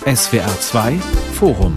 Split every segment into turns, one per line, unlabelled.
SWR 2 Forum.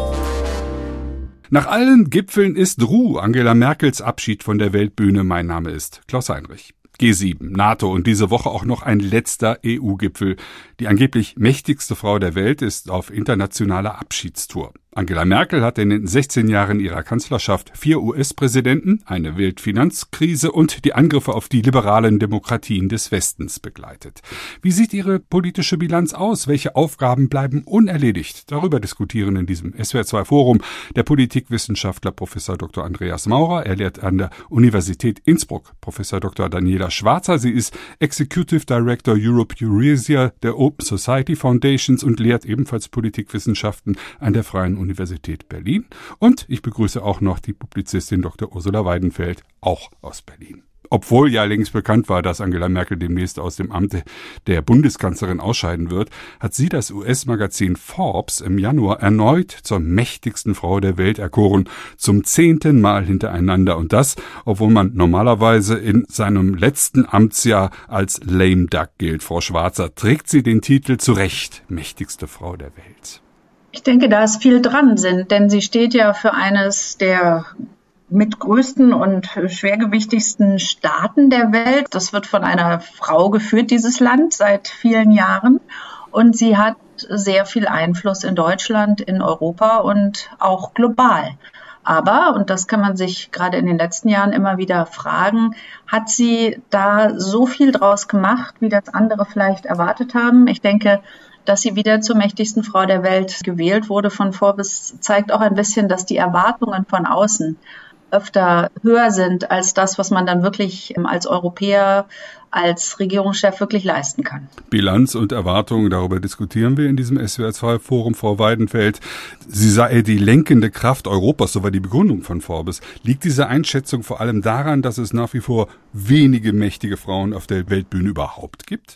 Nach allen Gipfeln ist Ruhe. Angela Merkels Abschied von der Weltbühne. Mein Name ist Klaus Heinrich. G7, NATO und diese Woche auch noch ein letzter EU-Gipfel. Die angeblich mächtigste Frau der Welt ist auf internationaler Abschiedstour. Angela Merkel hat in den 16 Jahren ihrer Kanzlerschaft 4 US-Präsidenten, eine Weltfinanzkrise und die Angriffe auf die liberalen Demokratien des Westens begleitet. Wie sieht ihre politische Bilanz aus? Welche Aufgaben bleiben unerledigt? Darüber diskutieren in diesem SWR 2 Forum der Politikwissenschaftler Professor Dr. Andreas Maurer. Er lehrt an der Universität Innsbruck. Professor Dr. Daniela Schwarzer. Sie ist Executive Director Europe Eurasia der Open Society Foundations und lehrt ebenfalls Politikwissenschaften an der Freien Universität Berlin. Und ich begrüße auch noch die Publizistin Dr. Ursula Weidenfeld, auch aus Berlin. Obwohl ja längst bekannt war, dass Angela Merkel demnächst aus dem Amt der Bundeskanzlerin ausscheiden wird, hat sie das US-Magazin Forbes im Januar erneut zur mächtigsten Frau der Welt erkoren, zum 10. Mal hintereinander. Und das, obwohl man normalerweise in seinem letzten Amtsjahr als lame duck gilt. Frau Schwarzer, trägt sie den Titel zu Recht mächtigste Frau der Welt?
Ich denke, da ist viel dran, denn sie steht ja für eines der mit größten und schwergewichtigsten Staaten der Welt. Das wird von einer Frau geführt, dieses Land, seit vielen Jahren. Und sie hat sehr viel Einfluss in Deutschland, in Europa und auch global. Aber, und das kann man sich gerade in den letzten Jahren immer wieder fragen, hat sie da so viel draus gemacht, wie das andere vielleicht erwartet haben? Ich denke, dass sie wieder zur mächtigsten Frau der Welt gewählt wurde von Forbes, zeigt auch ein bisschen, dass die Erwartungen von außen öfter höher sind als das, was man dann wirklich als Europäer, als Regierungschef wirklich leisten kann.
Bilanz und Erwartungen, darüber diskutieren wir in diesem SWR2-Forum. Frau Weidenfeld, sie sei die lenkende Kraft Europas, so war die Begründung von Forbes. Liegt diese Einschätzung vor allem daran, dass es nach wie vor wenige mächtige Frauen auf der Weltbühne überhaupt gibt?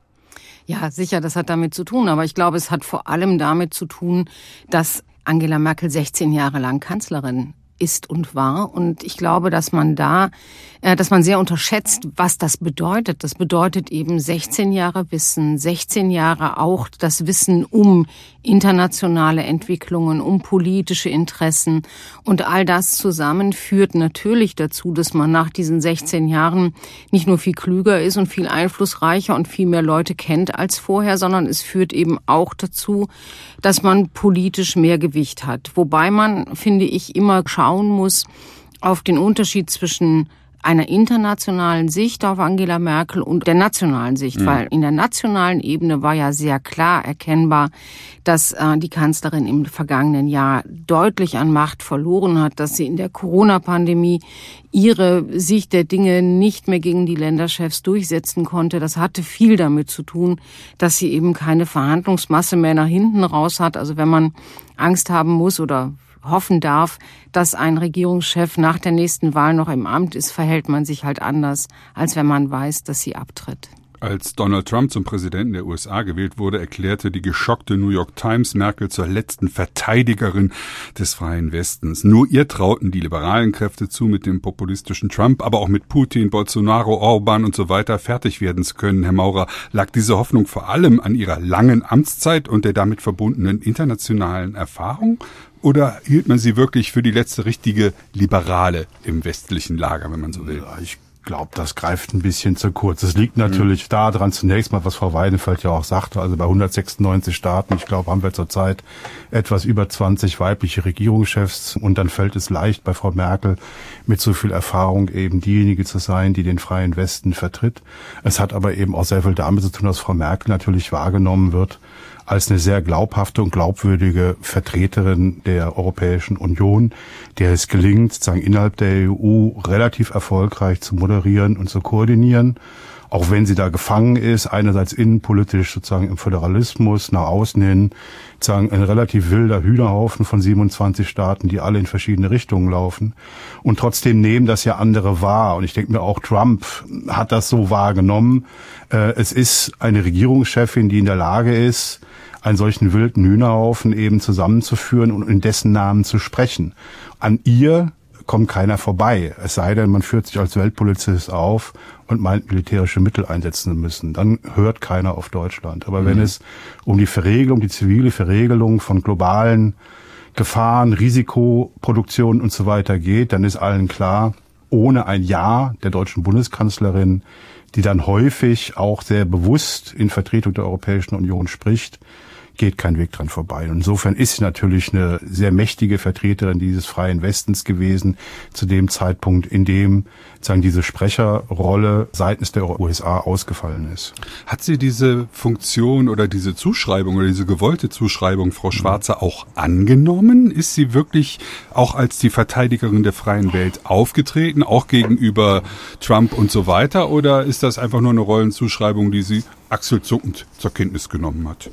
Ja, sicher, das hat damit zu tun. Aber ich glaube, es hat vor allem damit zu tun, dass Angela Merkel 16 Jahre lang Kanzlerin ist und war. Und ich glaube, dass man sehr unterschätzt, was das bedeutet. Das bedeutet eben 16 Jahre Wissen, 16 Jahre auch das Wissen um internationale Entwicklungen, um politische Interessen. Und all das zusammen führt natürlich dazu, dass man nach diesen 16 Jahren nicht nur viel klüger ist und viel einflussreicher und viel mehr Leute kennt als vorher, sondern es führt eben auch dazu, dass man politisch mehr Gewicht hat. Wobei man, finde ich, immer schauen muss auf den Unterschied zwischen einer internationalen Sicht auf Angela Merkel und der nationalen Sicht, weil in der nationalen Ebene war ja sehr klar erkennbar, dass die Kanzlerin im vergangenen Jahr deutlich an Macht verloren hat, dass sie in der Corona-Pandemie ihre Sicht der Dinge nicht mehr gegen die Länderchefs durchsetzen konnte. Das hatte viel damit zu tun, dass sie eben keine Verhandlungsmasse mehr nach hinten raus hat. Also wenn man Angst haben muss oder hoffen darf, dass ein Regierungschef nach der nächsten Wahl noch im Amt ist, verhält man sich halt anders, als wenn man weiß, dass sie abtritt.
Als Donald Trump zum Präsidenten der USA gewählt wurde, erklärte die geschockte New York Times Merkel zur letzten Verteidigerin des freien Westens. Nur ihr trauten die liberalen Kräfte zu, mit dem populistischen Trump, aber auch mit Putin, Bolsonaro, Orban und so weiter fertig werden zu können. Herr Maurer, lag diese Hoffnung vor allem an ihrer langen Amtszeit und der damit verbundenen internationalen Erfahrung? Oder hielt man sie wirklich für die letzte richtige Liberale im westlichen Lager, wenn man so will?
Ja, ich glaube, das greift ein bisschen zu kurz. Es liegt natürlich daran, zunächst mal, was Frau Weidenfeld ja auch sagte, also bei 196 Staaten, ich glaube, haben wir zurzeit etwas über 20 weibliche Regierungschefs und dann fällt es leicht bei Frau Merkel mit so viel Erfahrung eben diejenige zu sein, die den freien Westen vertritt. Es hat aber eben auch sehr viel damit zu tun, dass Frau Merkel natürlich wahrgenommen wird als eine sehr glaubhafte und glaubwürdige Vertreterin der Europäischen Union, der es gelingt, sozusagen innerhalb der EU relativ erfolgreich zu moderieren und zu koordinieren. Auch wenn sie da gefangen ist, einerseits innenpolitisch sozusagen im Föderalismus, nach außen hin sozusagen ein relativ wilder Hühnerhaufen von 27 Staaten, die alle in verschiedene Richtungen laufen. Und trotzdem nehmen das ja andere wahr. Und ich denke mir auch, Trump hat das so wahrgenommen. Es ist eine Regierungschefin, die in der Lage ist, einen solchen wilden Hühnerhaufen eben zusammenzuführen und in dessen Namen zu sprechen. An ihr kommt keiner vorbei. Es sei denn, man führt sich als Weltpolizist auf und meint, militärische Mittel einsetzen zu müssen. Dann hört keiner auf Deutschland. Aber wenn es um die Verregelung, die zivile Verregelung von globalen Gefahren, Risikoproduktion und so weiter geht, dann ist allen klar, ohne ein Ja der deutschen Bundeskanzlerin, die dann häufig auch sehr bewusst in Vertretung der Europäischen Union spricht, geht kein Weg dran vorbei. Und insofern ist sie natürlich eine sehr mächtige Vertreterin dieses freien Westens gewesen, zu dem Zeitpunkt, in dem sozusagen diese Sprecherrolle seitens der USA ausgefallen ist.
Hat sie diese Funktion oder diese Zuschreibung oder diese gewollte Zuschreibung, Frau Schwarzer, auch angenommen? Ist sie wirklich auch als die Verteidigerin der freien Welt aufgetreten, auch gegenüber Trump und so weiter? Oder ist das einfach nur eine Rollenzuschreibung, die sie achselzuckend zur Kenntnis genommen hat?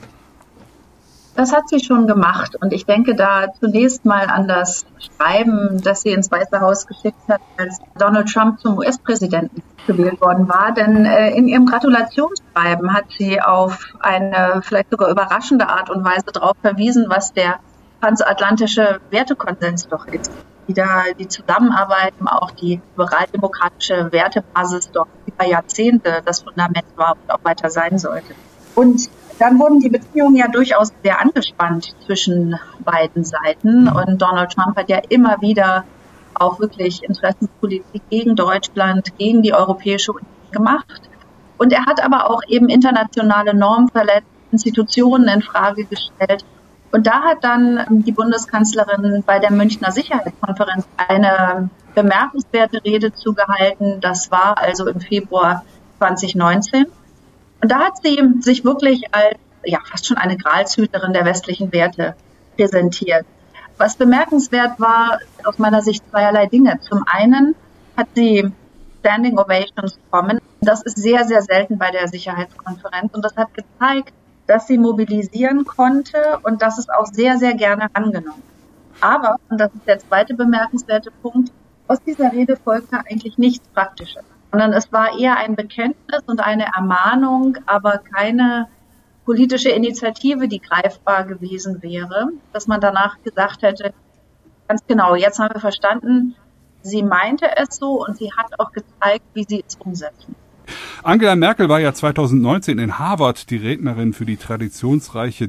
Das hat sie schon gemacht und ich denke da zunächst mal an das Schreiben, das sie ins Weiße Haus geschickt hat, als Donald Trump zum US-Präsidenten gewählt worden war. Denn in ihrem Gratulationsschreiben hat sie auf eine vielleicht sogar überraschende Art und Weise darauf verwiesen, was der transatlantische Wertekonsens doch ist. Die Zusammenarbeit, auch die liberal-demokratische Wertebasis doch über Jahrzehnte das Fundament war und auch weiter sein sollte. Und dann wurden die Beziehungen ja durchaus sehr angespannt zwischen beiden Seiten. Und Donald Trump hat ja immer wieder auch wirklich Interessenspolitik gegen Deutschland, gegen die Europäische Union gemacht. Und er hat aber auch eben internationale Normen verletzt, Institutionen in Frage gestellt. Und da hat dann die Bundeskanzlerin bei der Münchner Sicherheitskonferenz eine bemerkenswerte Rede zugehalten. Das war also im Februar 2019. Und da hat sie sich wirklich als fast schon eine Gralshüterin der westlichen Werte präsentiert. Was bemerkenswert war, aus meiner Sicht zweierlei Dinge. Zum einen hat sie Standing Ovations bekommen. Das ist sehr, sehr selten bei der Sicherheitskonferenz. Und das hat gezeigt, dass sie mobilisieren konnte und das ist auch sehr, sehr gerne angenommen. Aber, und das ist der zweite bemerkenswerte Punkt, aus dieser Rede folgte eigentlich nichts Praktisches, sondern es war eher ein Bekenntnis und eine Ermahnung, aber keine politische Initiative, die greifbar gewesen wäre, dass man danach gesagt hätte, ganz genau, jetzt haben wir verstanden, sie meinte es so und sie hat auch gezeigt, wie sie es umsetzen.
Angela Merkel war ja 2019 in Harvard die Rednerin für die traditionsreiche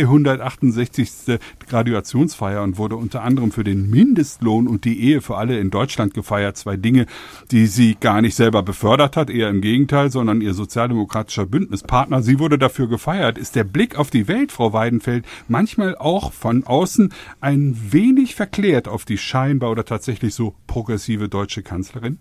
368. Graduationsfeier und wurde unter anderem für den Mindestlohn und die Ehe für alle in Deutschland gefeiert. Zwei Dinge, die sie gar nicht selber befördert hat, eher im Gegenteil, sondern ihr sozialdemokratischer Bündnispartner. Sie wurde dafür gefeiert. Ist der Blick auf die Welt, Frau Weidenfeld, manchmal auch von außen ein wenig verklärt auf die scheinbar oder tatsächlich so progressive deutsche Kanzlerin?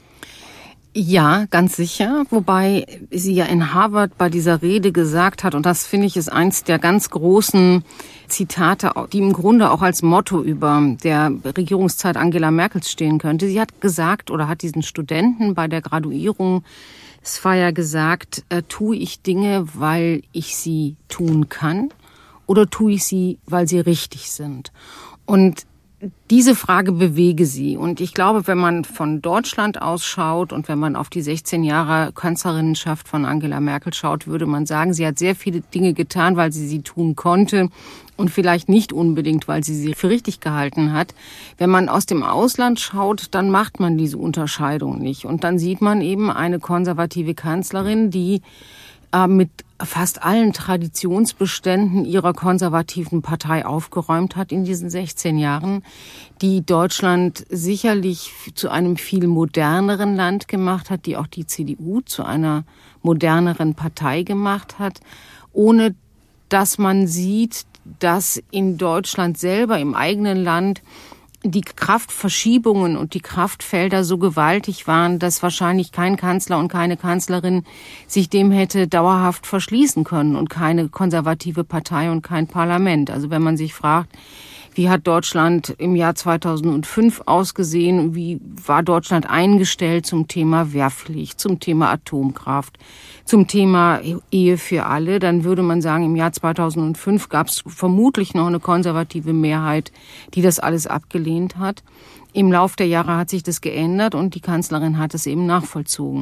Ja, ganz sicher, wobei sie ja in Harvard bei dieser Rede gesagt hat, und das finde ich ist eins der ganz großen Zitate, die im Grunde auch als Motto über der Regierungszeit Angela Merkels stehen könnte. Sie hat gesagt oder hat diesen Studenten bei der Graduierungsfeier gesagt, tue ich Dinge, weil ich sie tun kann oder tue ich sie, weil sie richtig sind? Und diese Frage bewege sie. Und ich glaube, wenn man von Deutschland ausschaut und wenn man auf die 16 Jahre Kanzlerinnenschaft von Angela Merkel schaut, würde man sagen, sie hat sehr viele Dinge getan, weil sie tun konnte und vielleicht nicht unbedingt, weil sie für richtig gehalten hat. Wenn man aus dem Ausland schaut, dann macht man diese Unterscheidung nicht. Und dann sieht man eben eine konservative Kanzlerin, die mit fast allen Traditionsbeständen ihrer konservativen Partei aufgeräumt hat in diesen 16 Jahren, die Deutschland sicherlich zu einem viel moderneren Land gemacht hat, die auch die CDU zu einer moderneren Partei gemacht hat, ohne dass man sieht, dass in Deutschland selber, im eigenen Land, die Kraftverschiebungen und die Kraftfelder so gewaltig waren, dass wahrscheinlich kein Kanzler und keine Kanzlerin sich dem hätte dauerhaft verschließen können und keine konservative Partei und kein Parlament. Also wenn man sich fragt, wie hat Deutschland im Jahr 2005 ausgesehen? Wie war Deutschland eingestellt zum Thema Wehrpflicht, zum Thema Atomkraft, zum Thema Ehe für alle? Dann würde man sagen, im Jahr 2005 gab es vermutlich noch eine konservative Mehrheit, die das alles abgelehnt hat. Im Lauf der Jahre hat sich das geändert und die Kanzlerin hat es eben nachvollzogen.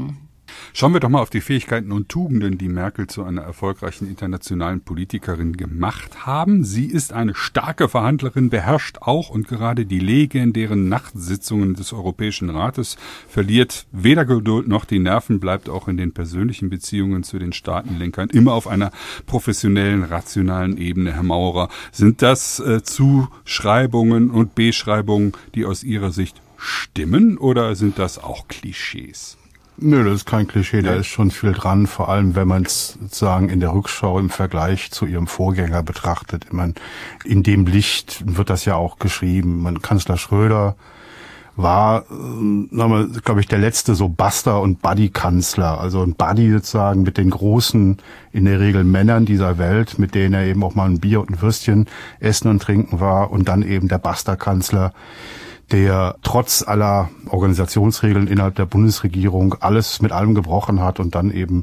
Schauen wir doch mal auf die Fähigkeiten und Tugenden, die Merkel zu einer erfolgreichen internationalen Politikerin gemacht haben. Sie ist eine starke Verhandlerin, beherrscht auch und gerade die legendären Nachtsitzungen des Europäischen Rates, verliert weder Geduld noch die Nerven, bleibt auch in den persönlichen Beziehungen zu den Staatenlenkern immer auf einer professionellen, rationalen Ebene. Herr Maurer, sind das Zuschreibungen und Beschreibungen, die aus Ihrer Sicht stimmen, oder sind das auch Klischees?
Nö, das ist kein Klischee, da ist schon viel dran, vor allem wenn man es sozusagen in der Rückschau im Vergleich zu ihrem Vorgänger betrachtet. Ich meine, in dem Licht wird das ja auch geschrieben. Kanzler Schröder war, glaube ich, der letzte so Buster- und Buddy-Kanzler, also ein Buddy sozusagen mit den großen, in der Regel Männern dieser Welt, mit denen er eben auch mal ein Bier und ein Würstchen essen und trinken war, und dann eben der Buster-Kanzler, der trotz aller Organisationsregeln innerhalb der Bundesregierung alles mit allem gebrochen hat und dann eben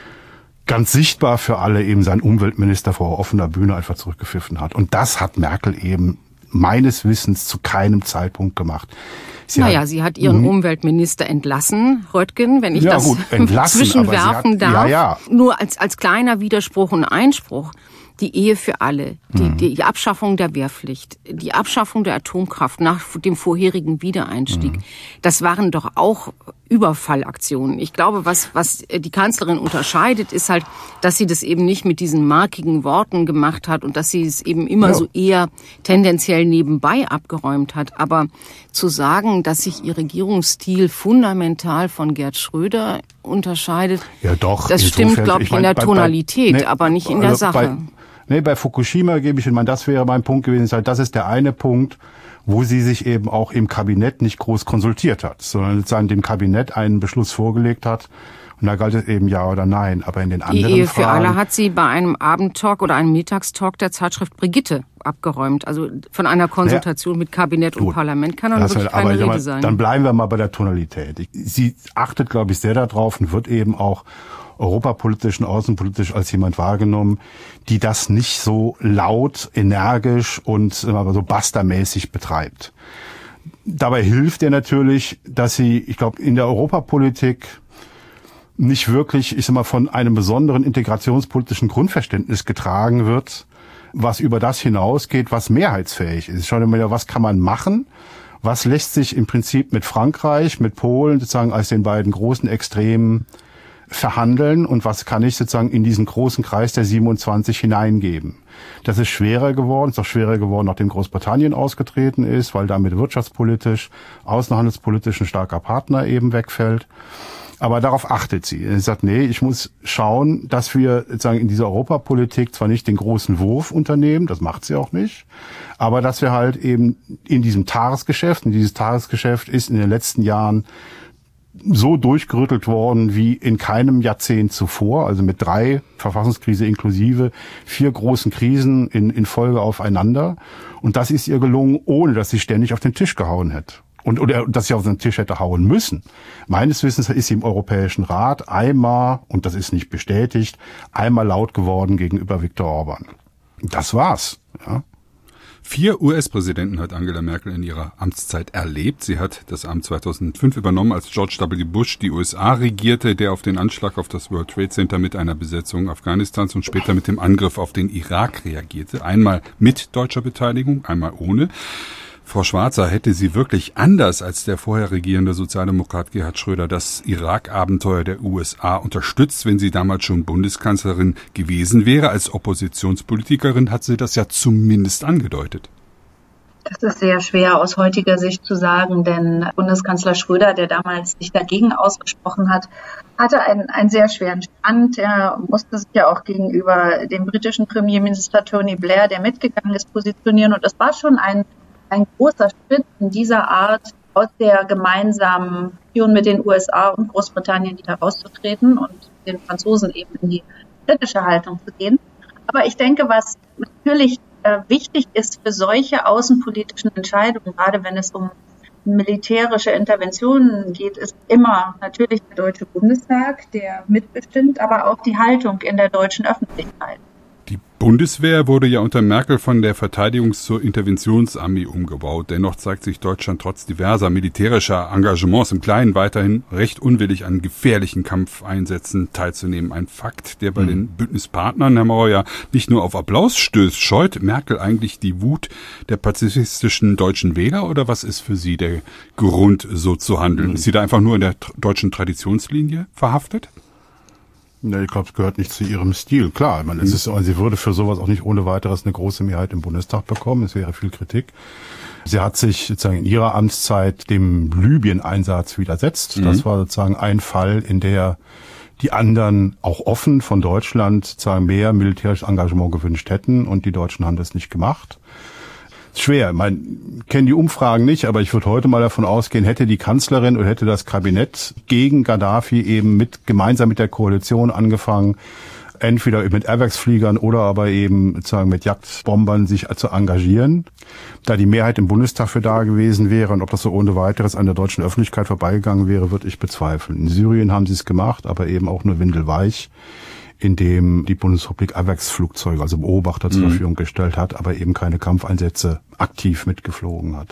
ganz sichtbar für alle eben seinen Umweltminister vor offener Bühne einfach zurückgepfiffen hat. Und das hat Merkel eben meines Wissens zu keinem Zeitpunkt gemacht.
Sie hat ihren Umweltminister entlassen, Röttgen, wenn ich das zwischenwerfen darf. Ja. Nur als kleiner Widerspruch und Einspruch. Die Ehe für alle, die Abschaffung der Wehrpflicht, die Abschaffung der Atomkraft nach dem vorherigen Wiedereinstieg, das waren doch auch Überfallaktionen. Ich glaube, was die Kanzlerin unterscheidet, ist halt, dass sie das eben nicht mit diesen markigen Worten gemacht hat und dass sie es eben immer so eher tendenziell nebenbei abgeräumt hat. Aber zu sagen, dass sich ihr Regierungsstil fundamental von Gerd Schröder unterscheidet, das stimmt, glaube ich, in der Tonalität, aber nicht in der Sache.
Bei Fukushima das wäre mein Punkt gewesen, das ist der eine Punkt, wo sie sich eben auch im Kabinett nicht groß konsultiert hat, sondern sozusagen dem Kabinett einen Beschluss vorgelegt hat. Und da galt es eben ja oder nein. Aber in den anderen
Die Ehe
Fragen,
für alle hat sie bei einem Abendtalk oder einem Mittagstalk der Zeitschrift Brigitte abgeräumt. Also von einer Konsultation mit Kabinett und Parlament kann dann wirklich keine Rede sein.
Dann bleiben wir mal bei der Tonalität. Sie achtet, glaube ich, sehr darauf und wird eben auch europapolitisch und außenpolitisch als jemand wahrgenommen, die das nicht so laut, energisch und so bustermäßig betreibt. Dabei hilft ihr natürlich, dass sie, ich glaube, in der Europapolitik nicht wirklich, von einem besonderen integrationspolitischen Grundverständnis getragen wird, was über das hinausgeht, was mehrheitsfähig ist. Schauen wir mal, was kann man machen? Was lässt sich im Prinzip mit Frankreich, mit Polen sozusagen als den beiden großen Extremen verhandeln und was kann ich sozusagen in diesen großen Kreis der 27 hineingeben. Das ist schwerer geworden, ist auch schwerer geworden, nachdem Großbritannien ausgetreten ist, weil damit wirtschaftspolitisch, außenhandelspolitisch ein starker Partner eben wegfällt. Aber darauf achtet sie. Sie sagt, ich muss schauen, dass wir sozusagen in dieser Europapolitik zwar nicht den großen Wurf unternehmen, das macht sie auch nicht, aber dass wir halt eben in diesem Tagesgeschäft, und dieses Tagesgeschäft ist in den letzten Jahren so durchgerüttelt worden wie in keinem Jahrzehnt zuvor, also mit 3 Verfassungskrise inklusive, 4 großen Krisen in Folge aufeinander. Und das ist ihr gelungen, ohne dass sie ständig auf den Tisch gehauen hätte. Oder dass sie auf den Tisch hätte hauen müssen. Meines Wissens ist sie im Europäischen Rat einmal, und das ist nicht bestätigt, einmal laut geworden gegenüber Viktor Orban. Das war's, ja.
4 US-Präsidenten hat Angela Merkel in ihrer Amtszeit erlebt. Sie hat das Amt 2005 übernommen, als George W. Bush die USA regierte, der auf den Anschlag auf das World Trade Center mit einer Besetzung Afghanistans und später mit dem Angriff auf den Irak reagierte. Einmal mit deutscher Beteiligung, einmal ohne. Frau Schwarzer, hätte sie wirklich anders als der vorher regierende Sozialdemokrat Gerhard Schröder das Irak-Abenteuer der USA unterstützt, wenn sie damals schon Bundeskanzlerin gewesen wäre? Als Oppositionspolitikerin hat sie das ja zumindest angedeutet.
Das ist sehr schwer aus heutiger Sicht zu sagen, denn Bundeskanzler Schröder, der damals sich dagegen ausgesprochen hat, hatte einen sehr schweren Stand. Er musste sich ja auch gegenüber dem britischen Premierminister Tony Blair, der mitgegangen ist, positionieren. Und das war schon ein großer Schritt in dieser Art, aus der gemeinsamen Union mit den USA und Großbritannien wieder rauszutreten und den Franzosen eben in die kritische Haltung zu gehen. Aber ich denke, was natürlich wichtig ist für solche außenpolitischen Entscheidungen, gerade wenn es um militärische Interventionen geht, ist immer natürlich der Deutsche Bundestag, der mitbestimmt, aber auch die Haltung in der deutschen Öffentlichkeit.
Die Bundeswehr wurde ja unter Merkel von der Verteidigungs- zur Interventionsarmee umgebaut. Dennoch zeigt sich Deutschland trotz diverser militärischer Engagements im Kleinen weiterhin recht unwillig, an gefährlichen Kampfeinsätzen teilzunehmen. Ein Fakt, der bei den Bündnispartnern, Herr Maurer, ja nicht nur auf Applaus stößt. Scheut Merkel eigentlich die Wut der pazifistischen deutschen Wähler oder was ist für sie der Grund, so zu handeln? Ist sie da einfach nur in der deutschen Traditionslinie verhaftet?
Ja, ich glaube, es gehört nicht zu ihrem Stil. Klar, ich meine, es ist, sie würde für sowas auch nicht ohne weiteres eine große Mehrheit im Bundestag bekommen. Es wäre viel Kritik. Sie hat sich sozusagen in ihrer Amtszeit dem Libyen-Einsatz widersetzt. Das war sozusagen ein Fall, in der die anderen auch offen von Deutschland sozusagen mehr militärisches Engagement gewünscht hätten und die Deutschen haben das nicht gemacht. Schwer. Ich kenne die Umfragen nicht, aber ich würde heute mal davon ausgehen, hätte die Kanzlerin oder hätte das Kabinett gegen Gaddafi eben gemeinsam mit der Koalition angefangen, entweder mit Airbags-Fliegern oder aber eben sozusagen mit Jagdbombern sich zu engagieren, da die Mehrheit im Bundestag für da gewesen wäre und ob das so ohne weiteres an der deutschen Öffentlichkeit vorbeigegangen wäre, würde ich bezweifeln. In Syrien haben sie es gemacht, aber eben auch nur windelweich, indem die Bundesrepublik AWACS-Flugzeuge, also Beobachter zur Verfügung gestellt hat, aber eben keine Kampfeinsätze aktiv mitgeflogen hat.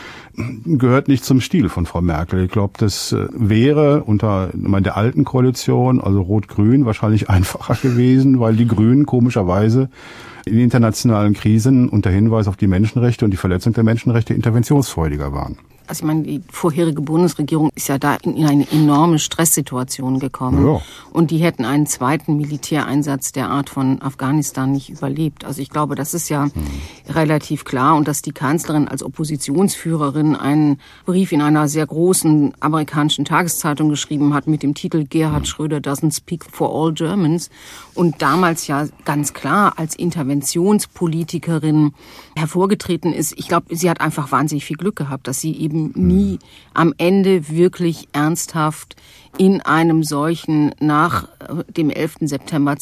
Gehört nicht zum Stil von Frau Merkel. Ich glaube, das wäre unter der alten Koalition, also Rot-Grün, wahrscheinlich einfacher gewesen, weil die Grünen komischerweise in internationalen Krisen unter Hinweis auf die Menschenrechte und die Verletzung der Menschenrechte interventionsfreudiger waren.
Also ich meine, die vorherige Bundesregierung ist ja da in eine enorme Stresssituation gekommen. Ja. Und die hätten einen zweiten Militäreinsatz der Art von Afghanistan nicht überlebt. Also ich glaube, das ist ja relativ klar. Und dass die Kanzlerin als Oppositionsführerin einen Brief in einer sehr großen amerikanischen Tageszeitung geschrieben hat mit dem Titel Gerhard Schröder doesn't speak for all Germans. Und damals ja ganz klar als Interventionspolitikerin hervorgetreten ist. Ich glaube, sie hat einfach wahnsinnig viel Glück gehabt, dass sie eben nie am Ende wirklich ernsthaft in einem solchen nach dem 11. September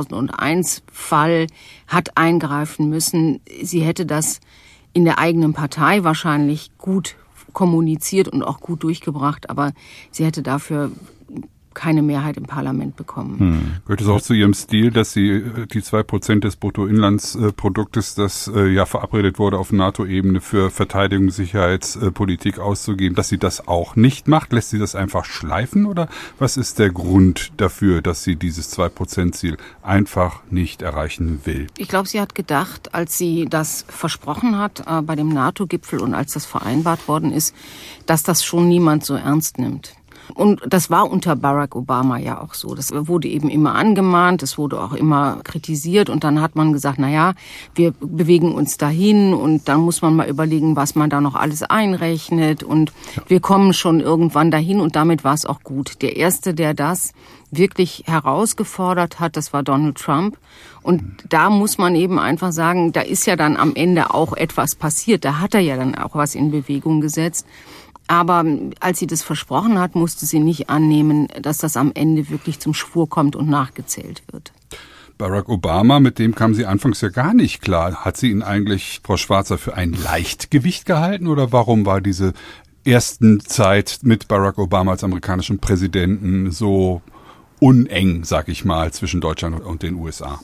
2001 Fall hat eingreifen müssen. Sie hätte das in der eigenen Partei wahrscheinlich gut kommuniziert und auch gut durchgebracht, aber sie hätte dafür keine Mehrheit im Parlament bekommen.
Gehört es auch zu Ihrem Stil, dass Sie die 2% des Bruttoinlandsproduktes, das ja verabredet wurde auf NATO-Ebene für Verteidigung, Sicherheitspolitik auszugeben, dass sie das auch nicht macht? Lässt sie das einfach schleifen oder was ist der Grund dafür, dass sie dieses 2%-Ziel einfach nicht erreichen will?
Ich glaube, sie hat gedacht, als sie das versprochen hat bei dem NATO-Gipfel und als das vereinbart worden ist, dass das schon niemand so ernst nimmt. Und das war unter Barack Obama ja auch so. Das wurde eben immer angemahnt, es wurde auch immer kritisiert und dann hat man gesagt, na ja, wir bewegen uns dahin und dann muss man mal überlegen, was man da noch alles einrechnet und wir kommen schon irgendwann dahin und damit war es auch gut. Der Erste, der das wirklich herausgefordert hat, das war Donald Trump. Und da muss man eben einfach sagen, da ist ja dann am Ende auch etwas passiert. Da hat er ja dann auch was in Bewegung gesetzt. Aber als sie das versprochen hat, musste sie nicht annehmen, dass das am Ende wirklich zum Schwur kommt und nachgezählt wird.
Barack Obama, mit dem kam sie anfangs ja gar nicht klar. Hat sie ihn eigentlich, Frau Schwarzer, für ein Leichtgewicht gehalten oder warum war diese ersten Zeit mit Barack Obama als amerikanischen Präsidenten so uneng, sag ich mal, zwischen Deutschland und den USA?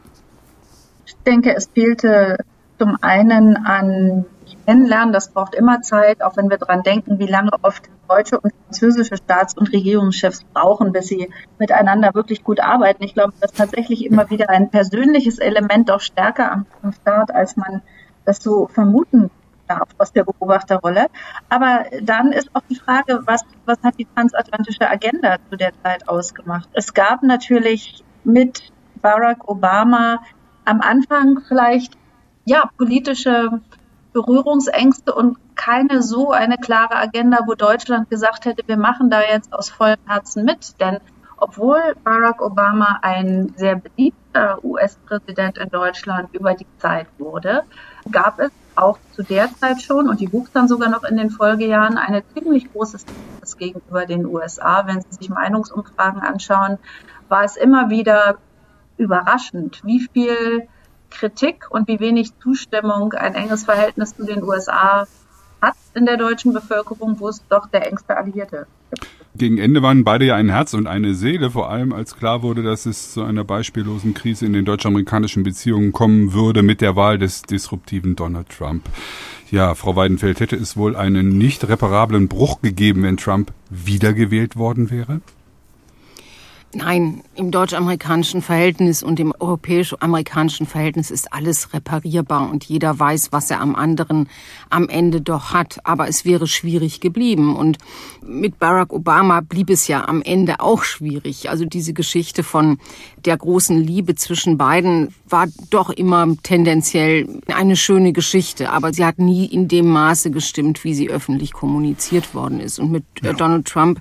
Ich denke, es fehlte zum einen an Kennenlernen, das braucht immer Zeit, auch wenn wir dran denken, wie lange oft deutsche und französische Staats- und Regierungschefs brauchen, bis sie miteinander wirklich gut arbeiten. Ich glaube, das ist tatsächlich immer wieder ein persönliches Element, doch stärker am Start, als man das so vermuten darf aus der Beobachterrolle. Aber dann ist auch die Frage, was hat die transatlantische Agenda zu der Zeit ausgemacht? Es gab natürlich mit Barack Obama am Anfang vielleicht politische Berührungsängste und keine so eine klare Agenda, wo Deutschland gesagt hätte, wir machen da jetzt aus vollem Herzen mit. Denn obwohl Barack Obama ein sehr beliebter US-Präsident in Deutschland über die Zeit wurde, gab es auch zu der Zeit schon, und die wuchs dann sogar noch in den Folgejahren, eine ziemlich große Skepsis gegenüber den USA. Wenn Sie sich Meinungsumfragen anschauen, war es immer wieder überraschend, wie viel Kritik und wie wenig Zustimmung ein enges Verhältnis zu den USA hat in der deutschen Bevölkerung, wo es doch der engste Alliierte gibt.
Gegen Ende waren beide ja ein Herz und eine Seele, vor allem als klar wurde, dass es zu einer beispiellosen Krise in den deutsch-amerikanischen Beziehungen kommen würde mit der Wahl des disruptiven Donald Trump. Ja, Frau Weidenfeld, hätte es wohl einen nicht reparablen Bruch gegeben, wenn Trump wiedergewählt worden wäre?
Nein, im deutsch-amerikanischen Verhältnis und im europäisch-amerikanischen Verhältnis ist alles reparierbar und jeder weiß, was er am anderen am Ende doch hat. Aber es wäre schwierig geblieben und mit Barack Obama blieb es ja am Ende auch schwierig. Also diese Geschichte von der großen Liebe zwischen beiden war doch immer tendenziell eine schöne Geschichte, aber sie hat nie in dem Maße gestimmt, wie sie öffentlich kommuniziert worden ist. Und mit Donald Trump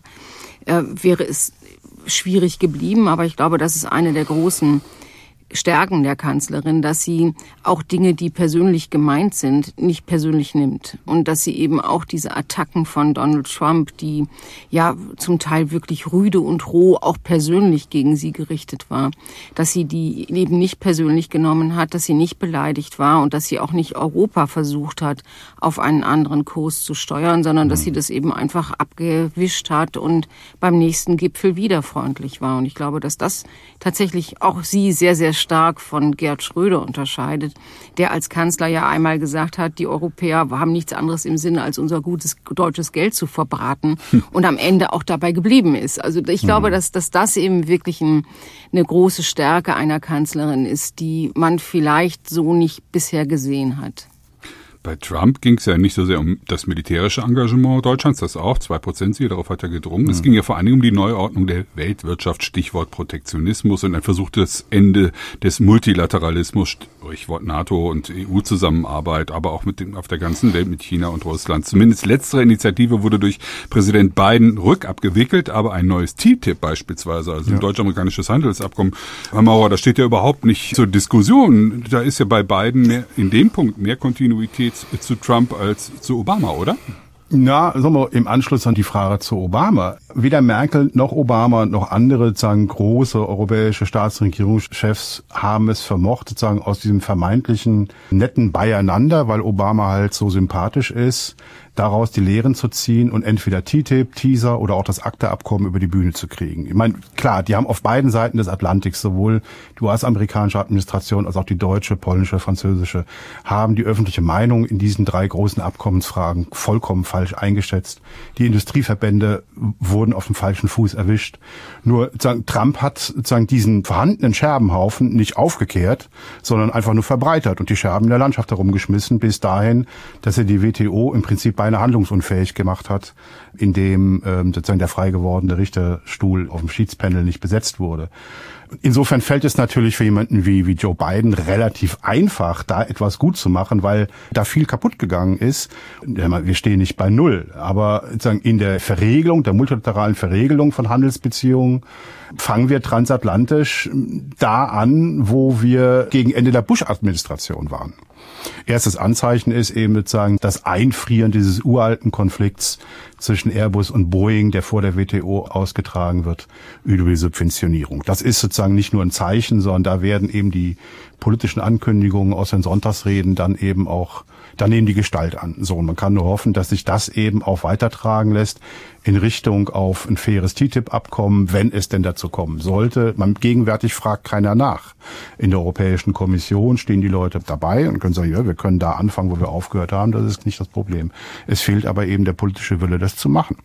wäre es schwierig geblieben, aber ich glaube, das ist eine der großen Stärken der Kanzlerin, dass sie auch Dinge, die persönlich gemeint sind, nicht persönlich nimmt. Und dass sie eben auch diese Attacken von Donald Trump, die ja zum Teil wirklich rüde und roh auch persönlich gegen sie gerichtet war, dass sie die eben nicht persönlich genommen hat, dass sie nicht beleidigt war und dass sie auch nicht Europa versucht hat, auf einen anderen Kurs zu steuern, sondern dass sie das eben einfach abgewischt hat und beim nächsten Gipfel wieder freundlich war. Und ich glaube, dass das tatsächlich auch sie sehr, sehr stark von Gerhard Schröder unterscheidet, der als Kanzler ja einmal gesagt hat, die Europäer haben nichts anderes im Sinne, als unser gutes deutsches Geld zu verbraten und am Ende auch dabei geblieben ist. Also ich glaube, dass das eben wirklich eine große Stärke einer Kanzlerin ist, die man vielleicht so nicht bisher gesehen hat.
Bei Trump ging es ja nicht so sehr um das militärische Engagement Deutschlands, das auch, 2%-Ziel, darauf hat er gedrungen. Es ging ja vor allen Dingen um die Neuordnung der Weltwirtschaft, Stichwort Protektionismus und ein versuchtes Ende des Multilateralismus, Stichwort NATO und EU-Zusammenarbeit, aber auch auf der ganzen Welt mit China und Russland. Zumindest letztere Initiative wurde durch Präsident Biden rückabgewickelt, aber ein neues TTIP beispielsweise, also ein deutsch-amerikanisches Handelsabkommen, Herr Maurer, das steht ja überhaupt nicht zur Diskussion. Da ist ja bei Biden in dem Punkt mehr Kontinuität zu Trump als zu Obama, oder?
Na, sagen wir im Anschluss an die Frage zu Obama. Weder Merkel noch Obama noch andere sozusagen große europäische Staats- und Regierungschefs haben es vermocht, sozusagen aus diesem vermeintlichen netten Beieinander, weil Obama halt so sympathisch ist, daraus die Lehren zu ziehen und entweder TTIP, TISA oder auch das ACTA-Abkommen über die Bühne zu kriegen. Ich meine, klar, die haben auf beiden Seiten des Atlantiks, sowohl die US-amerikanische Administration als auch die deutsche, polnische, französische, haben die öffentliche Meinung in diesen 3 großen Abkommensfragen vollkommen falsch eingeschätzt. Die Industrieverbände wurden auf dem falschen Fuß erwischt. Nur Trump hat sozusagen diesen vorhandenen Scherbenhaufen nicht aufgekehrt, sondern einfach nur verbreitert und die Scherben in der Landschaft herumgeschmissen, bis dahin, dass er die WTO im Prinzip beinahe handlungsunfähig gemacht hat, indem sozusagen der frei gewordene Richterstuhl auf dem Schiedspanel nicht besetzt wurde. Insofern fällt es natürlich für jemanden wie Joe Biden relativ einfach, da etwas gut zu machen, weil da viel kaputt gegangen ist. Wir stehen nicht bei Null, aber sozusagen in der Verregelung, der multilateralen Verregelung von Handelsbeziehungen fangen wir transatlantisch da an, wo wir gegen Ende der Bush-Administration waren. Erstes Anzeichen ist eben sozusagen das Einfrieren dieses uralten Konflikts zwischen Airbus und Boeing, der vor der WTO ausgetragen wird, über die Subventionierung. Das ist sozusagen nicht nur ein Zeichen, sondern da werden eben die politischen Ankündigungen aus den Sonntagsreden dann eben auch, da nehmen die Gestalt an. So, und man kann nur hoffen, dass sich das eben auch weitertragen lässt in Richtung auf ein faires TTIP-Abkommen, wenn es denn dazu kommen sollte. Gegenwärtig fragt keiner nach. In der Europäischen Kommission stehen die Leute dabei und können sagen, ja, wir können da anfangen, wo wir aufgehört haben. Das ist nicht das Problem. Es fehlt aber eben der politische Wille, das zu machen.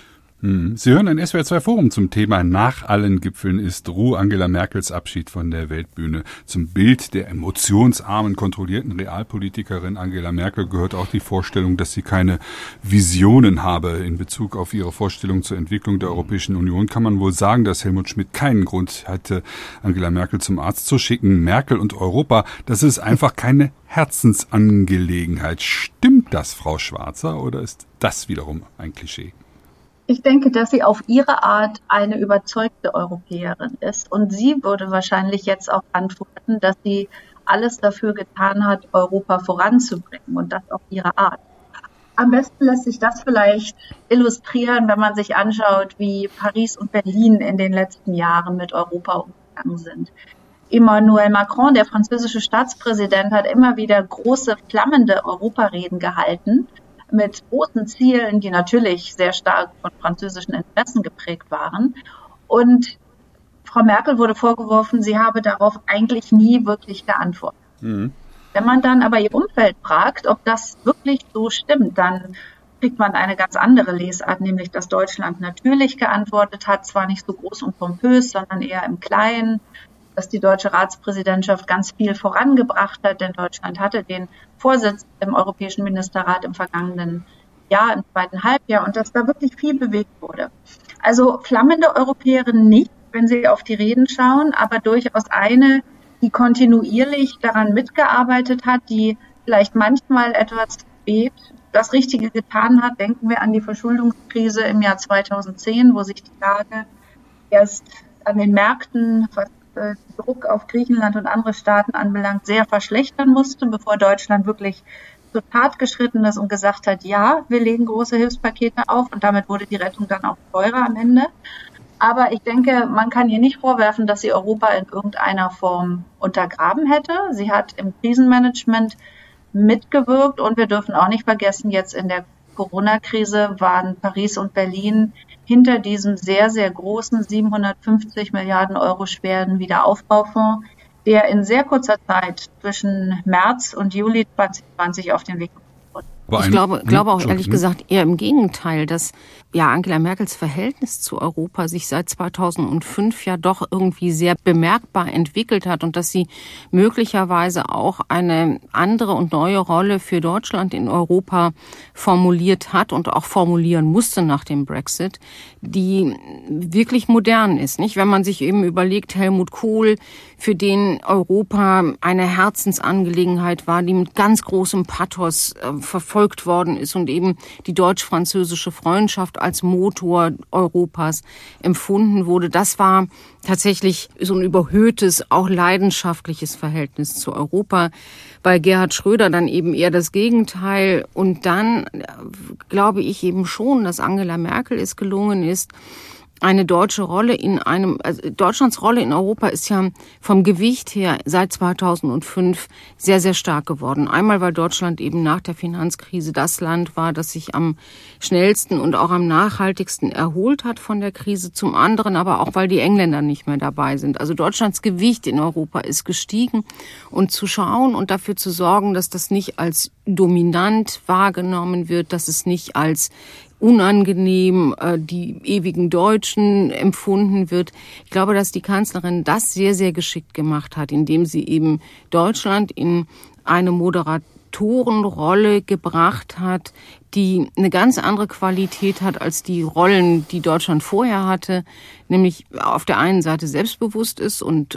Sie hören ein SWR2 Forum zum Thema Nach allen Gipfeln ist Ruhe, Angela Merkels Abschied von der Weltbühne. Zum Bild der emotionsarmen, kontrollierten Realpolitikerin Angela Merkel gehört auch die Vorstellung, dass sie keine Visionen habe. In Bezug auf ihre Vorstellung zur Entwicklung der Europäischen Union kann man wohl sagen, dass Helmut Schmidt keinen Grund hatte, Angela Merkel zum Arzt zu schicken. Merkel und Europa, das ist einfach keine Herzensangelegenheit. Stimmt das, Frau Schwarzer, oder ist das wiederum ein Klischee?
Ich denke, dass sie auf ihre Art eine überzeugte Europäerin ist. Und sie würde wahrscheinlich jetzt auch antworten, dass sie alles dafür getan hat, Europa voranzubringen und das auf ihre Art. Am besten lässt sich das vielleicht illustrieren, wenn man sich anschaut, wie Paris und Berlin in den letzten Jahren mit Europa umgegangen sind. Emmanuel Macron, der französische Staatspräsident, hat immer wieder große, flammende Europareden gehalten, mit großen Zielen, die natürlich sehr stark von französischen Interessen geprägt waren. Und Frau Merkel wurde vorgeworfen, sie habe darauf eigentlich nie wirklich geantwortet. Mhm. Wenn man dann aber ihr Umfeld fragt, ob das wirklich so stimmt, dann kriegt man eine ganz andere Lesart, nämlich dass Deutschland natürlich geantwortet hat, zwar nicht so groß und pompös, sondern eher im Kleinen, dass die deutsche Ratspräsidentschaft ganz viel vorangebracht hat, denn Deutschland hatte den Vorsitz im Europäischen Ministerrat im vergangenen Jahr, im zweiten Halbjahr, und dass da wirklich viel bewegt wurde. Also flammende Europäerin nicht, wenn Sie auf die Reden schauen, aber durchaus eine, die kontinuierlich daran mitgearbeitet hat, die vielleicht manchmal etwas spät das Richtige getan hat. Denken wir an die Verschuldungskrise im Jahr 2010, wo sich die Lage erst an den Märkten, was Druck auf Griechenland und andere Staaten anbelangt, sehr verschlechtern musste, bevor Deutschland wirklich zur Tat geschritten ist und gesagt hat, ja, wir legen große Hilfspakete auf, und damit wurde die Rettung dann auch teurer am Ende. Aber ich denke, man kann ihr nicht vorwerfen, dass sie Europa in irgendeiner Form untergraben hätte. Sie hat im Krisenmanagement mitgewirkt, und wir dürfen auch nicht vergessen, jetzt in der Corona-Krise waren Paris und Berlin hinter diesem sehr, sehr großen 750 Milliarden Euro schweren Wiederaufbaufonds, der in sehr kurzer Zeit zwischen März und Juli 2020 auf den Weg wurde.
Ich glaube auch ehrlich gesagt eher im Gegenteil, dass Angela Merkels Verhältnis zu Europa sich seit 2005 ja doch irgendwie sehr bemerkbar entwickelt hat und dass sie möglicherweise auch eine andere und neue Rolle für Deutschland in Europa formuliert hat und auch formulieren musste nach dem Brexit, die wirklich modern ist, nicht? Wenn man sich eben überlegt, Helmut Kohl, für den Europa eine Herzensangelegenheit war, die mit ganz großem Pathos verfolgt worden ist und eben die deutsch-französische Freundschaft als Motor Europas empfunden wurde. Das war tatsächlich so ein überhöhtes, auch leidenschaftliches Verhältnis zu Europa. Bei Gerhard Schröder dann eben eher das Gegenteil. Und dann glaube ich eben schon, dass Angela Merkel es gelungen ist, eine deutsche Rolle Deutschlands Rolle in Europa ist ja vom Gewicht her seit 2005 sehr, sehr stark geworden. Einmal, weil Deutschland eben nach der Finanzkrise das Land war, das sich am schnellsten und auch am nachhaltigsten erholt hat von der Krise. Zum anderen aber auch, weil die Engländer nicht mehr dabei sind. Also Deutschlands Gewicht in Europa ist gestiegen, und zu schauen und dafür zu sorgen, dass das nicht als dominant wahrgenommen wird, dass es nicht als unangenehm die ewigen Deutschen empfunden wird. Ich glaube, dass die Kanzlerin das sehr, sehr geschickt gemacht hat, indem sie eben Deutschland in eine Moderatorenrolle gebracht hat, die eine ganz andere Qualität hat als die Rollen, die Deutschland vorher hatte, nämlich auf der einen Seite selbstbewusst ist und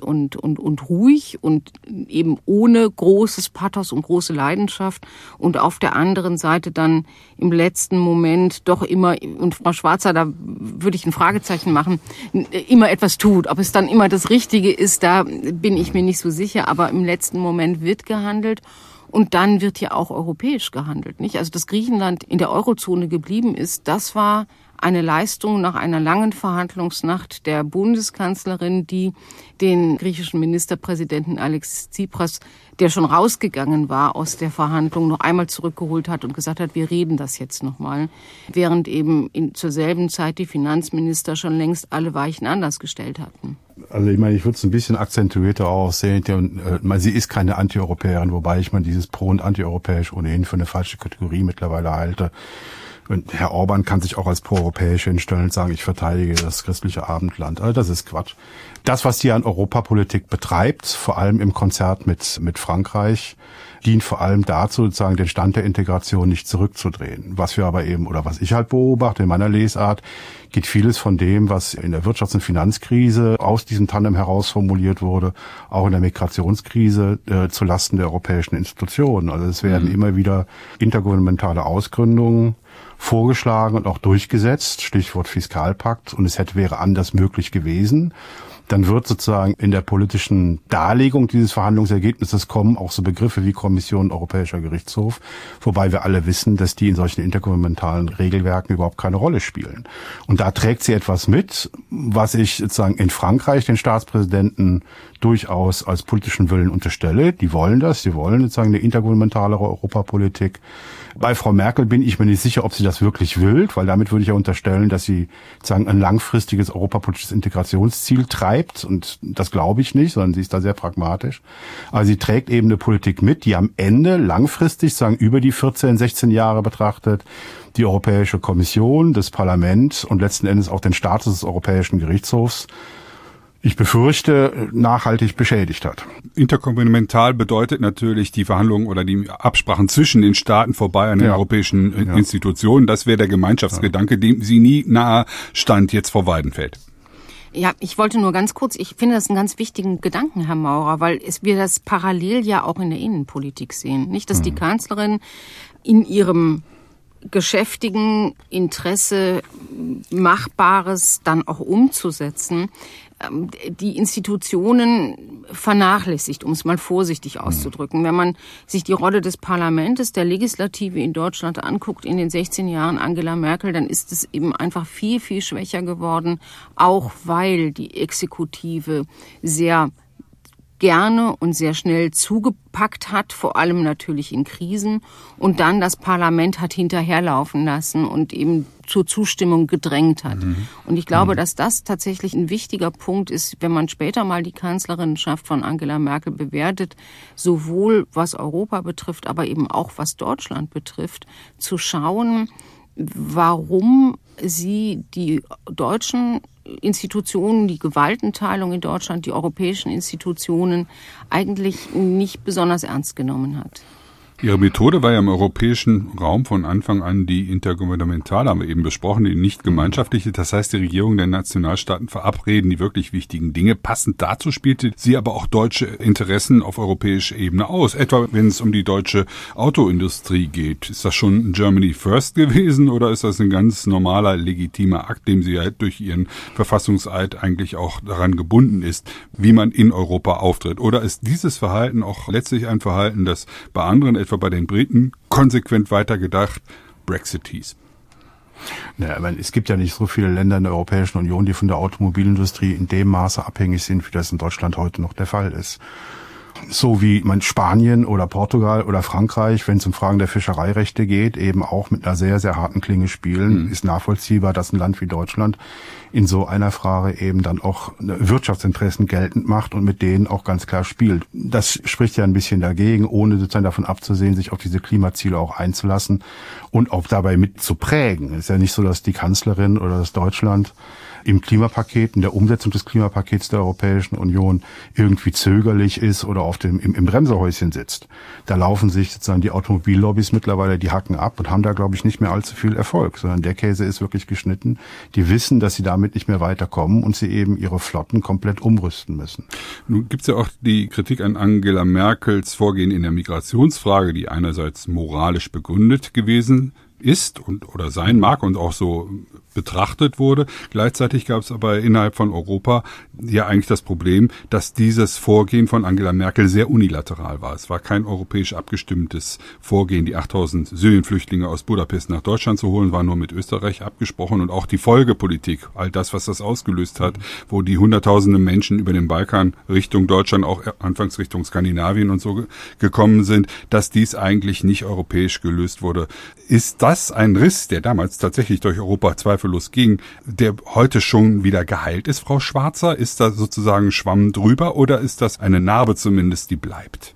ruhig und eben ohne großes Pathos und große Leidenschaft, und auf der anderen Seite dann im letzten Moment doch immer, und Frau Schwarzer, da würde ich ein Fragezeichen machen, immer etwas tut. Ob es dann immer das Richtige ist, da bin ich mir nicht so sicher, aber im letzten Moment wird gehandelt. Und dann wird ja auch europäisch gehandelt, nicht? Also, dass Griechenland in der Eurozone geblieben ist, das war eine Leistung nach einer langen Verhandlungsnacht der Bundeskanzlerin, die den griechischen Ministerpräsidenten Alexis Tsipras, der schon rausgegangen war aus der Verhandlung, noch einmal zurückgeholt hat und gesagt hat, wir reden das jetzt nochmal. Während eben zur selben Zeit die Finanzminister schon längst alle Weichen anders gestellt hatten.
Also ich meine, ich würde es ein bisschen akzentuierter auch sehen. Sie ist keine Antieuropäerin, wobei ich dieses Pro- und Antieuropäisch ohnehin für eine falsche Kategorie mittlerweile halte. Und Herr Orban kann sich auch als proeuropäisch hinstellen und sagen, ich verteidige das christliche Abendland. Also das ist Quatsch. Das, was sie an Europapolitik betreibt, vor allem im Konzert mit Frankreich, dient vor allem dazu, sozusagen den Stand der Integration nicht zurückzudrehen. Was wir aber eben, oder was ich halt beobachte in meiner Lesart, geht vieles von dem, was in der Wirtschafts- und Finanzkrise aus diesem Tandem heraus formuliert wurde, auch in der Migrationskrise zu Lasten der europäischen Institutionen. Also es werden immer wieder intergouvernementale Ausgründungen vorgeschlagen und auch durchgesetzt, Stichwort Fiskalpakt, und wäre anders möglich gewesen. dann wird sozusagen in der politischen Darlegung dieses Verhandlungsergebnisses kommen auch so Begriffe wie Kommission, Europäischer Gerichtshof, wobei wir alle wissen, dass die in solchen intergouvernementalen Regelwerken überhaupt keine Rolle spielen. Und da trägt sie etwas mit, was ich sozusagen in Frankreich den Staatspräsidenten durchaus als politischen Willen unterstelle. Die wollen das, die wollen sozusagen eine intergouvernementalere Europapolitik. Bei Frau Merkel bin ich mir nicht sicher, ob sie das wirklich will, weil damit würde ich ja unterstellen, dass sie sozusagen ein langfristiges europapolitisches Integrationsziel treibt, und das glaube ich nicht, sondern sie ist da sehr pragmatisch. Aber sie trägt eben eine Politik mit, die am Ende langfristig, sagen über die 14, 16 Jahre betrachtet, die Europäische Kommission, das Parlament und letzten Endes auch den Status des Europäischen Gerichtshofs, ich befürchte, nachhaltig beschädigt hat.
Intergouvernemental bedeutet natürlich die Verhandlungen oder die Absprachen zwischen den Staaten vorbei an den europäischen Institutionen. Das wäre der Gemeinschaftsgedanke, dem sie nie nahe stand, jetzt vor Weidenfeld.
Ja, ich wollte nur ganz kurz, ich finde das einen ganz wichtigen Gedanken, Herr Maurer, weil wir das parallel ja auch in der Innenpolitik sehen. Nicht, dass die Kanzlerin in ihrem geschäftigen Interesse Machbares dann auch umzusetzen, die Institutionen vernachlässigt, um es mal vorsichtig auszudrücken. Wenn man sich die Rolle des Parlaments, der Legislative in Deutschland anguckt in den 16 Jahren Angela Merkel, dann ist es eben einfach viel, viel schwächer geworden, auch weil die Exekutive sehr gerne und sehr schnell zugepackt hat, vor allem natürlich in Krisen, und dann das Parlament hat hinterherlaufen lassen und eben zur Zustimmung gedrängt hat. Und ich glaube, dass das tatsächlich ein wichtiger Punkt ist, wenn man später mal die Kanzlerinnenschaft von Angela Merkel bewertet, sowohl was Europa betrifft, aber eben auch was Deutschland betrifft, zu schauen, warum sie die deutschen Institutionen, die Gewaltenteilung in Deutschland, die europäischen Institutionen eigentlich nicht besonders ernst genommen hat.
Ihre Methode war ja im europäischen Raum von Anfang an die intergouvernementale, haben wir eben besprochen, die nicht gemeinschaftliche. Das heißt, die Regierungen der Nationalstaaten verabreden die wirklich wichtigen Dinge. Passend dazu spielte sie aber auch deutsche Interessen auf europäischer Ebene aus. Etwa wenn es um die deutsche Autoindustrie geht. Ist das schon Germany First gewesen oder ist das ein ganz normaler, legitimer Akt, dem sie halt durch ihren Verfassungseid eigentlich auch daran gebunden ist, wie man in Europa auftritt? Oder ist dieses Verhalten auch letztlich ein Verhalten, das bei anderen, etwa bei den Briten, konsequent weitergedacht Brexit hieß?
Ja, es gibt ja nicht so viele Länder in der Europäischen Union, die von der Automobilindustrie in dem Maße abhängig sind, wie das in Deutschland heute noch der Fall ist. So wie Spanien oder Portugal oder Frankreich, wenn es um Fragen der Fischereirechte geht, eben auch mit einer sehr, sehr harten Klinge spielen, ist nachvollziehbar, dass ein Land wie Deutschland in so einer Frage eben dann auch Wirtschaftsinteressen geltend macht und mit denen auch ganz klar spielt. Das spricht ja ein bisschen dagegen, ohne sozusagen davon abzusehen, sich auf diese Klimaziele auch einzulassen und auch dabei mit zu prägen. Es ist ja nicht so, dass die Kanzlerin oder das Deutschland im Klimapaket, in der Umsetzung des Klimapakets der Europäischen Union irgendwie zögerlich ist oder im Bremserhäuschen sitzt. Da laufen sich sozusagen die Automobillobbys mittlerweile die Hacken ab und haben da, glaube ich, nicht mehr allzu viel Erfolg, sondern der Käse ist wirklich geschnitten. Die wissen, dass sie damit nicht mehr weiterkommen und sie eben ihre Flotten komplett umrüsten müssen.
Nun gibt's ja auch die Kritik an Angela Merkels Vorgehen in der Migrationsfrage, die einerseits moralisch begründet gewesen ist oder sein mag und auch so betrachtet wurde. Gleichzeitig gab es aber innerhalb von Europa ja eigentlich das Problem, dass dieses Vorgehen von Angela Merkel sehr unilateral war. Es war kein europäisch abgestimmtes Vorgehen. Die 8000 Syrien-Flüchtlinge aus Budapest nach Deutschland zu holen, war nur mit Österreich abgesprochen. Und auch die Folgepolitik, all das, was das ausgelöst hat, wo die Hunderttausende Menschen über den Balkan Richtung Deutschland, auch anfangs Richtung Skandinavien und so gekommen sind, dass dies eigentlich nicht europäisch gelöst wurde. Ist das ein Riss, der damals tatsächlich durch Europa zweifellos ging, der heute schon wieder geheilt ist, Frau Schwarzer? Ist da sozusagen Schwamm drüber oder ist das eine Narbe zumindest, die bleibt?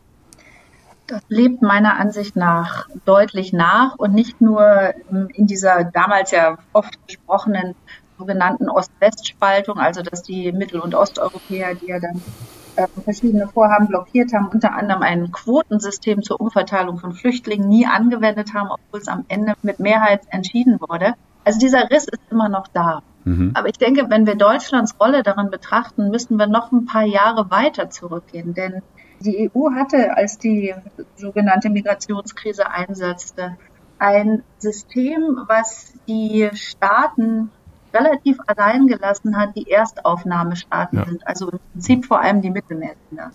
Das lebt meiner Ansicht nach deutlich nach und nicht nur in dieser damals ja oft gesprochenen sogenannten Ost-West-Spaltung, also dass die Mittel- und Osteuropäer, die ja dann verschiedene Vorhaben blockiert haben, unter anderem ein Quotensystem zur Umverteilung von Flüchtlingen nie angewendet haben, obwohl es am Ende mit Mehrheit entschieden wurde. Also dieser Riss ist immer noch da. Aber ich denke, wenn wir Deutschlands Rolle darin betrachten, müssen wir noch ein paar Jahre weiter zurückgehen. Denn die EU hatte, als die sogenannte Migrationskrise einsetzte, ein System, was die Staaten relativ allein gelassen hat, die Erstaufnahmestaaten sind, also im Prinzip vor allem die Mittelmeerländer.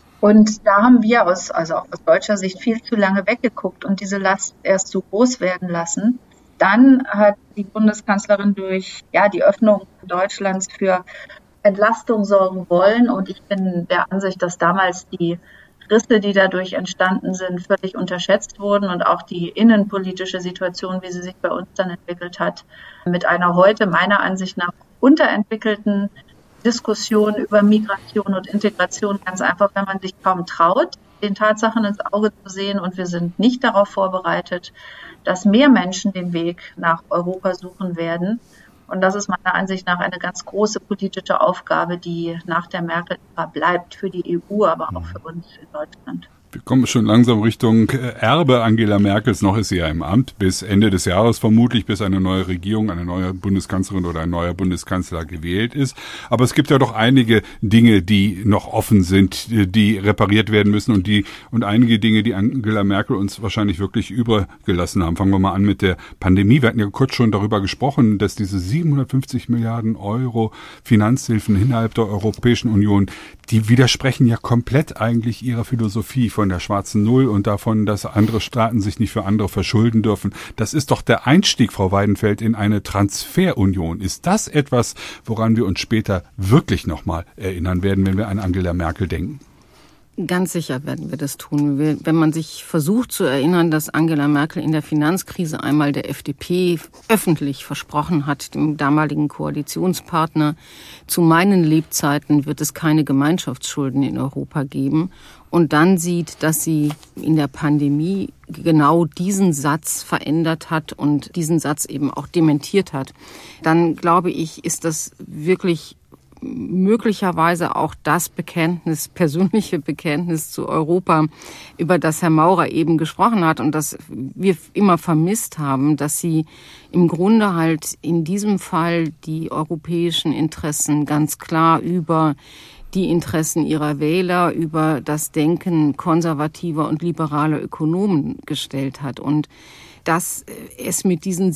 Und da haben wir also auch aus deutscher Sicht viel zu lange weggeguckt und diese Last erst zu groß werden lassen. Dann hat die Bundeskanzlerin durch die Öffnung Deutschlands für Entlastung sorgen wollen. Und ich bin der Ansicht, dass damals die Risse, die dadurch entstanden sind, völlig unterschätzt wurden und auch die innenpolitische Situation, wie sie sich bei uns dann entwickelt hat, mit einer heute meiner Ansicht nach unterentwickelten Diskussion über Migration und Integration, ganz einfach, wenn man sich kaum traut, den Tatsachen ins Auge zu sehen. Und wir sind nicht darauf vorbereitet, dass mehr Menschen den Weg nach Europa suchen werden. Und das ist meiner Ansicht nach eine ganz große politische Aufgabe, die nach der Merkel-Ära bleibt für die EU, aber auch für uns in Deutschland.
Wir kommen schon langsam Richtung Erbe Angela Merkels. Noch ist sie ja im Amt bis Ende des Jahres vermutlich, bis eine neue Regierung, eine neue Bundeskanzlerin oder ein neuer Bundeskanzler gewählt ist. Aber es gibt ja doch einige Dinge, die noch offen sind, die repariert werden müssen und einige Dinge, die Angela Merkel uns wahrscheinlich wirklich übergelassen haben. Fangen wir mal an mit der Pandemie. Wir hatten ja kurz schon darüber gesprochen, dass diese 750 Milliarden Euro Finanzhilfen innerhalb der Europäischen Union, die widersprechen ja komplett eigentlich ihrer Philosophie von der schwarzen Null und davon, dass andere Staaten sich nicht für andere verschulden dürfen. Das ist doch der Einstieg, Frau Weidenfeld, in eine Transferunion. Ist das etwas, woran wir uns später wirklich nochmal erinnern werden, wenn wir an Angela Merkel denken?
Ganz sicher werden wir das tun. Wenn man sich versucht zu erinnern, dass Angela Merkel in der Finanzkrise einmal der FDP öffentlich versprochen hat, dem damaligen Koalitionspartner, zu meinen Lebzeiten wird es keine Gemeinschaftsschulden in Europa geben, und dann sieht, dass sie in der Pandemie genau diesen Satz verändert hat und diesen Satz eben auch dementiert hat, dann glaube ich, ist das wirklich möglicherweise auch das persönliche Bekenntnis zu Europa, über das Herr Maurer eben gesprochen hat und das wir immer vermisst haben, dass sie im Grunde halt in diesem Fall die europäischen Interessen ganz klar über die Interessen ihrer Wähler, über das Denken konservativer und liberaler Ökonomen gestellt hat. Und dass es mit diesen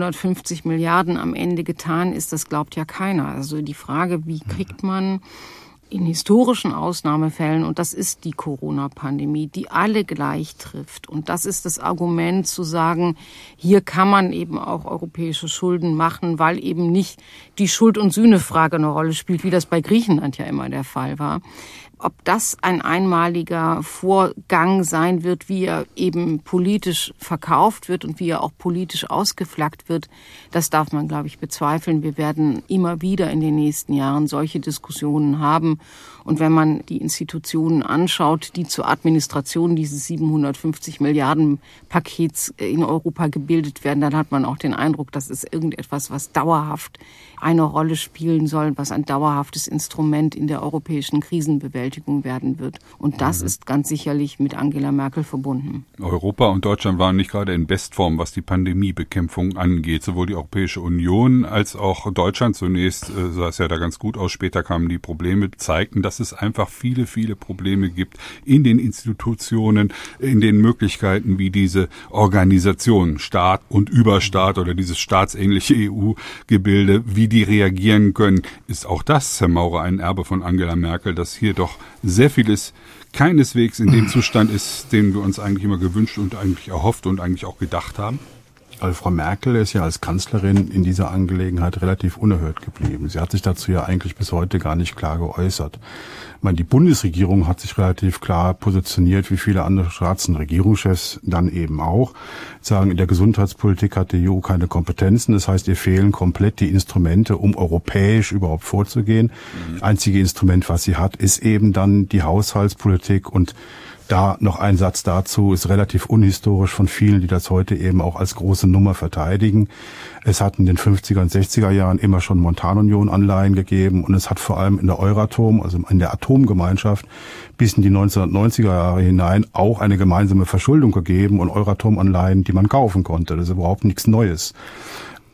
750 Milliarden am Ende getan ist, das glaubt ja keiner. Also die Frage, wie kriegt man in historischen Ausnahmefällen, und das ist die Corona-Pandemie, die alle gleich trifft. Und das ist das Argument zu sagen, hier kann man eben auch europäische Schulden machen, weil eben nicht die Schuld- und Sühne-Frage eine Rolle spielt, wie das bei Griechenland ja immer der Fall war. Ob das ein einmaliger Vorgang sein wird, wie er eben politisch verkauft wird und wie er auch politisch ausgeflaggt wird, das darf man, glaube ich, bezweifeln. Wir werden immer wieder in den nächsten Jahren solche Diskussionen haben. Und wenn man die Institutionen anschaut, die zur Administration dieses 750 Milliarden Pakets in Europa gebildet werden, dann hat man auch den Eindruck, das ist irgendetwas, was dauerhaft eine Rolle spielen soll, was ein dauerhaftes Instrument in der europäischen Krisenbewältigung werden wird. Und das ist ganz sicherlich mit Angela Merkel verbunden.
Europa und Deutschland waren nicht gerade in Bestform, was die Pandemiebekämpfung angeht. Sowohl die Europäische Union als auch Deutschland zunächst sah es ja da ganz gut aus. Später kamen die Probleme, zeigten, dass es einfach viele, viele Probleme gibt in den Institutionen, in den Möglichkeiten, wie diese Organisationen, Staat und Überstaat oder dieses staatsähnliche EU-Gebilde, wie die reagieren können. Ist auch das, Herr Maurer, ein Erbe von Angela Merkel, dass hier doch sehr vieles keineswegs in dem Zustand ist, den wir uns eigentlich immer gewünscht und eigentlich erhofft und eigentlich auch gedacht haben?
Also Frau Merkel ist ja als Kanzlerin in dieser Angelegenheit relativ unerhört geblieben. Sie hat sich dazu ja eigentlich bis heute gar nicht klar geäußert. Ich meine, die Bundesregierung hat sich relativ klar positioniert, wie viele andere Staats- und Regierungschefs dann eben auch. Sagen, in der Gesundheitspolitik hat die EU keine Kompetenzen. Das heißt, ihr fehlen komplett die Instrumente, um europäisch überhaupt vorzugehen. Das einzige Instrument, was sie hat, ist eben dann die Haushaltspolitik. Und da noch ein Satz dazu, ist relativ unhistorisch von vielen, die das heute eben auch als große Nummer verteidigen. Es hat in den 50er und 60er Jahren immer schon Montanunion-Anleihen gegeben und es hat vor allem in der Euratom, also in der Atomgemeinschaft, bis in die 1990er Jahre hinein auch eine gemeinsame Verschuldung gegeben und Euratom-Anleihen, die man kaufen konnte. Das ist überhaupt nichts Neues.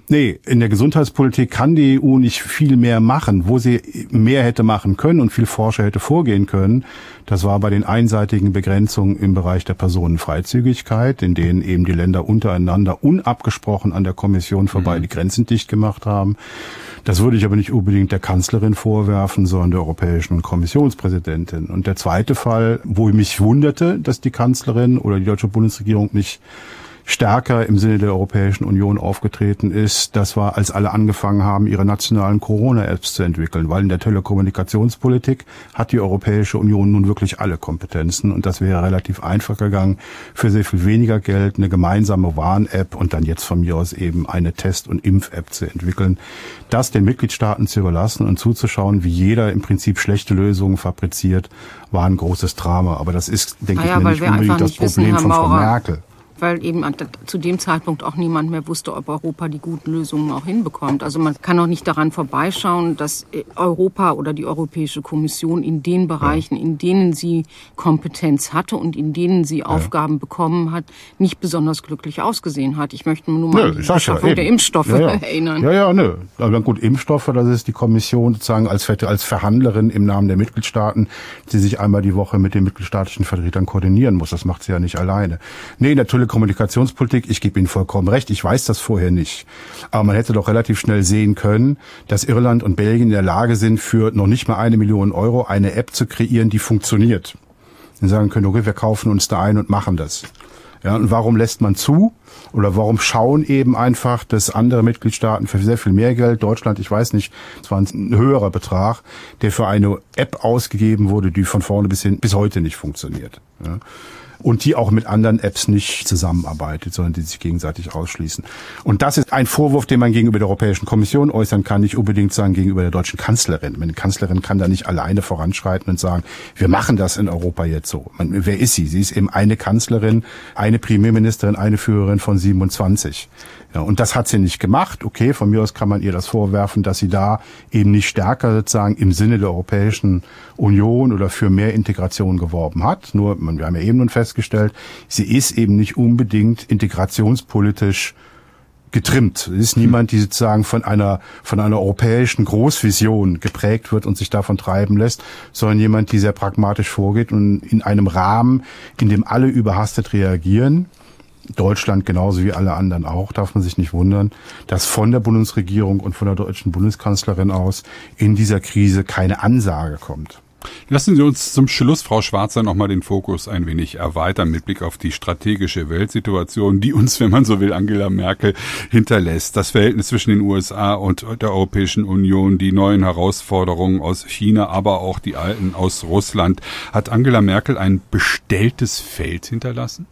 Nee, in der Gesundheitspolitik kann die EU nicht viel mehr machen. Wo sie mehr hätte machen können und viel forscher hätte vorgehen können, das war bei den einseitigen Begrenzungen im Bereich der Personenfreizügigkeit, in denen eben die Länder untereinander unabgesprochen an der Kommission vorbei die Grenzen dicht gemacht haben. Das würde ich aber nicht unbedingt der Kanzlerin vorwerfen, sondern der Europäischen Kommissionspräsidentin. Und der zweite Fall, wo ich mich wunderte, dass die Kanzlerin oder die deutsche Bundesregierung nicht stärker im Sinne der Europäischen Union aufgetreten ist, das war, als alle angefangen haben, ihre nationalen Corona-Apps zu entwickeln, weil in der Telekommunikationspolitik hat die Europäische Union nun wirklich alle Kompetenzen und das wäre relativ einfach gegangen, für sehr viel weniger Geld eine gemeinsame Warn-App und dann jetzt von mir aus eben eine Test- und Impf-App zu entwickeln, das den Mitgliedstaaten zu überlassen und zuzuschauen, wie jeder im Prinzip schlechte Lösungen fabriziert, war ein großes Drama. Aber das ist, denke ich mir, nicht unbedingt das Problem von Frau Merkel.
Weil eben zu dem Zeitpunkt auch niemand mehr wusste, ob Europa die guten Lösungen auch hinbekommt. Also man kann auch nicht daran vorbeischauen, dass Europa oder die Europäische Kommission in den Bereichen, in denen sie Kompetenz hatte und in denen sie Aufgaben bekommen hat, nicht besonders glücklich ausgesehen hat. Ich möchte nur mal an die Beschaffung der Impfstoffe erinnern.
Aber gut, Impfstoffe, das ist die Kommission sozusagen als Verhandlerin im Namen der Mitgliedstaaten, die sich einmal die Woche mit den mitgliedstaatlichen Vertretern koordinieren muss. Das macht sie ja nicht alleine. Nee, natürlich Kommunikationspolitik, ich gebe Ihnen vollkommen recht, ich weiß das vorher nicht. Aber man hätte doch relativ schnell sehen können, dass Irland und Belgien in der Lage sind, für noch nicht mal 1 Million Euro eine App zu kreieren, die funktioniert. Und sagen können, okay, wir kaufen uns da ein und machen das. Ja, und warum lässt man zu? Oder warum schauen eben einfach, dass andere Mitgliedstaaten für sehr viel mehr Geld, Deutschland, ich weiß nicht, es war ein höherer Betrag, der für eine App ausgegeben wurde, die von vorne bis heute nicht funktioniert. Ja. Und die auch mit anderen Apps nicht zusammenarbeitet, sondern die sich gegenseitig ausschließen. Und das ist ein Vorwurf, den man gegenüber der Europäischen Kommission äußern kann, nicht unbedingt sagen gegenüber der deutschen Kanzlerin. Die Kanzlerin kann da nicht alleine voranschreiten und sagen, wir machen das in Europa jetzt so. Wer ist sie? Sie ist eben eine Kanzlerin, eine Premierministerin, eine Führerin von 27. Ja, und das hat sie nicht gemacht. Okay, von mir aus kann man ihr das vorwerfen, dass sie da eben nicht stärker sozusagen im Sinne der Europäischen Union oder für mehr Integration geworben hat. Nur, wir haben ja eben nun festgestellt, sie ist eben nicht unbedingt integrationspolitisch getrimmt. Sie ist niemand, die sozusagen von einer europäischen Großvision geprägt wird und sich davon treiben lässt, sondern jemand, die sehr pragmatisch vorgeht und in einem Rahmen, in dem alle überhastet reagieren, Deutschland genauso wie alle anderen auch, darf man sich nicht wundern, dass von der Bundesregierung und von der deutschen Bundeskanzlerin aus in dieser Krise keine Ansage kommt.
Lassen Sie uns zum Schluss, Frau Schwarzer, nochmal den Fokus ein wenig erweitern mit Blick auf die strategische Weltsituation, die uns, wenn man so will, Angela Merkel hinterlässt. Das Verhältnis zwischen den USA und der Europäischen Union, die neuen Herausforderungen aus China, aber auch die alten aus Russland. Hat Angela Merkel ein bestelltes Feld hinterlassen?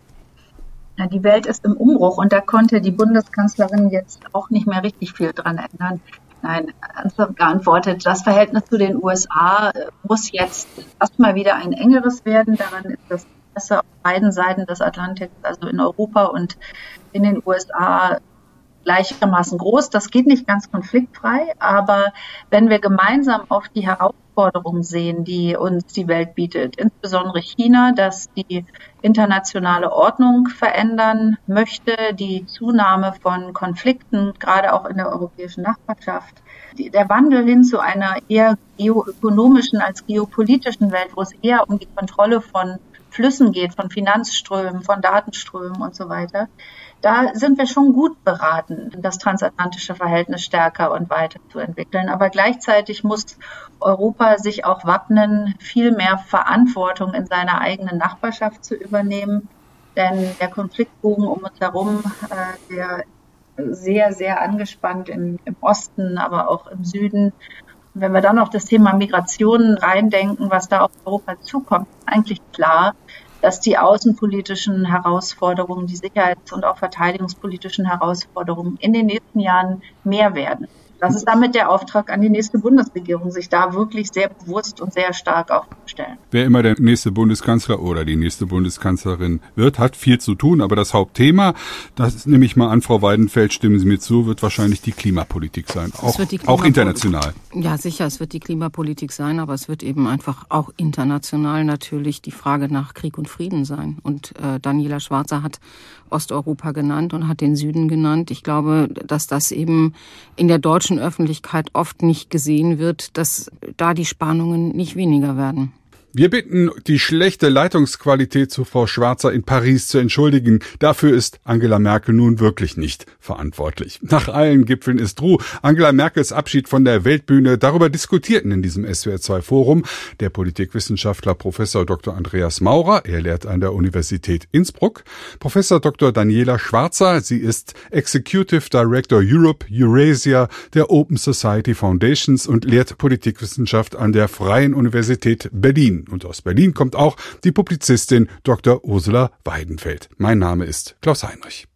Ja, die Welt ist im Umbruch und da konnte die Bundeskanzlerin jetzt auch nicht mehr richtig viel dran ändern. Nein, ernsthaft geantwortet, das Verhältnis zu den USA muss jetzt erstmal wieder ein engeres werden. Daran ist das Interesse auf beiden Seiten des Atlantiks, also in Europa und in den USA, gleichermaßen groß. Das geht nicht ganz konfliktfrei, aber wenn wir gemeinsam auf die Herausforderungen sehen, die uns die Welt bietet, insbesondere China, das die internationale Ordnung verändern möchte, die Zunahme von Konflikten, gerade auch in der europäischen Nachbarschaft, der Wandel hin zu einer eher geoökonomischen als geopolitischen Welt, wo es eher um die Kontrolle von Flüssen geht, von Finanzströmen, von Datenströmen und so weiter. Da sind wir schon gut beraten, das transatlantische Verhältnis stärker und weiter zu entwickeln. Aber gleichzeitig muss Europa sich auch wappnen, viel mehr Verantwortung in seiner eigenen Nachbarschaft zu übernehmen. Denn der Konfliktbogen um uns herum, der sehr, sehr angespannt im Osten, aber auch im Süden. Wenn wir dann noch das Thema Migration reindenken, was da auf Europa zukommt, ist eigentlich klar, dass die außenpolitischen Herausforderungen, die sicherheits- und auch verteidigungspolitischen Herausforderungen in den nächsten Jahren mehr werden. Das ist damit der Auftrag an die nächste Bundesregierung, sich da wirklich sehr bewusst und sehr stark aufzustellen.
Wer immer der nächste Bundeskanzler oder die nächste Bundeskanzlerin wird, hat viel zu tun. Aber das Hauptthema, das nehme ich mal an, Frau Weidenfeld, stimmen Sie mir zu, wird wahrscheinlich die Klimapolitik sein. Auch international.
Ja, sicher, es wird die Klimapolitik sein, aber es wird eben einfach auch international natürlich die Frage nach Krieg und Frieden sein. Und Daniela Schwarzer hat Osteuropa genannt und hat den Süden genannt. Ich glaube, dass das eben in der deutschen Öffentlichkeit oft nicht gesehen wird, dass da die Spannungen nicht weniger werden.
Wir bitten, die schlechte Leitungsqualität zu Frau Schwarzer in Paris zu entschuldigen. Dafür ist Angela Merkel nun wirklich nicht verantwortlich. Nach allen Gipfeln ist Ruhe. Angela Merkels Abschied von der Weltbühne. Darüber diskutierten in diesem SWR2-Forum der Politikwissenschaftler Professor Dr. Andreas Maurer. Er lehrt an der Universität Innsbruck. Professor Dr. Daniela Schwarzer. Sie ist Executive Director Europe Eurasia der Open Society Foundations und lehrt Politikwissenschaft an der Freien Universität Berlin. Und aus Berlin kommt auch die Publizistin Dr. Ursula Weidenfeld. Mein Name ist Klaus Heinrich.